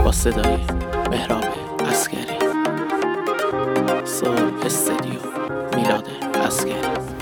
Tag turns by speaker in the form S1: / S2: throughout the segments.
S1: با صدای مهراب عسگری، سول استدیو، میلاد عسگری.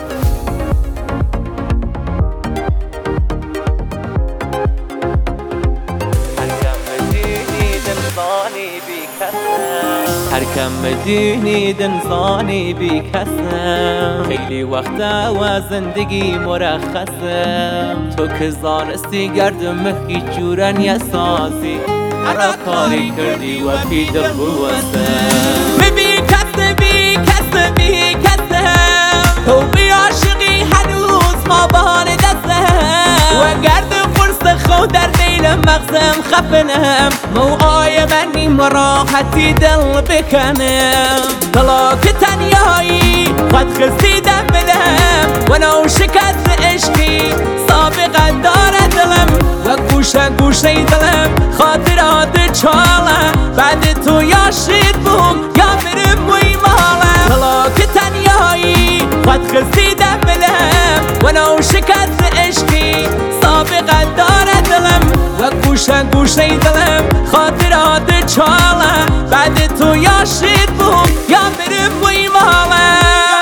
S2: هرکم بدونی دنزانی بی کسم، خیلی وقتا و زندگی مرخصم. تو که زانستی گردم هیچ جورا نیاسازی، هر کاری کردی و پی دل بوستم. بی کسم بی کسم بی کسم، تو بی عاشقی هنوز ما بان دستم. و گرد فرس خود در دیل مغزم خفنم، موعای منی مراحتی دل بکنم. طلاق تنیایی خود خستیدم بلم، و نو شکست عشقی سابقه داره دلم. و گوشه گوشه دلم خاطرات چالم، بعد تو یا شید بوم یا برم وی مالم. طلاق تنیایی خود خستیدم بلم، و نو شکست عشقی سابقه داره دلم. و گوشه گوشه دلم خاطرات چالم، بعد تو یا شید بوم یا برم وی مالم.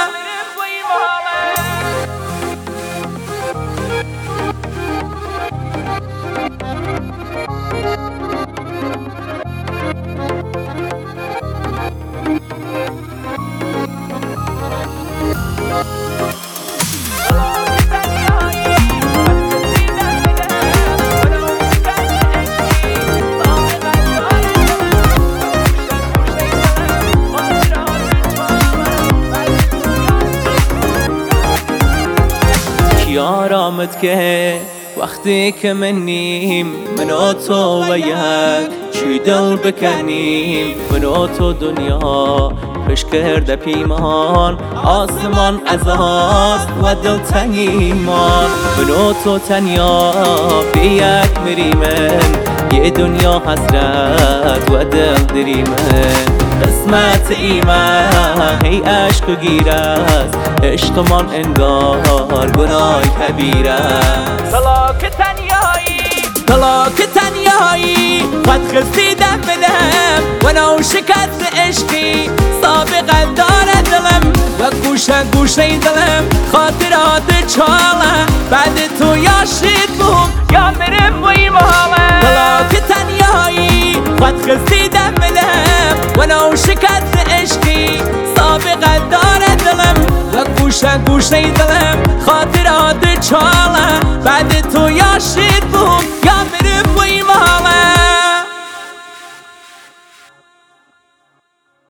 S2: آرامت که وقتی که منیم من و تو و یک چی دل بکنیم. من و تو دنیا پیش کرده پیمان، آسمان ازاست و دل تنیمان. من و تو تنیا بی یک مریمن، یه دنیا حسرت و دل دریمن. قسمت ایمان هی عشق و گیر است، عشقمان انگار گناه کبیر است. طلاق تنیایی خود خستیدم بلم، و نو شکست عشقی سابقه داره دلم. و گوشه گوشه دلم خاطرات چالم، بعد تو یا شید بوم یا برم وی مالم. طلاق تنیایی خود خستیدم بلم، و نو شکست عشقی سابقه داره دلم. و گوشه گوشه دلم خاطرات چالم، بعد تو یا شید بوم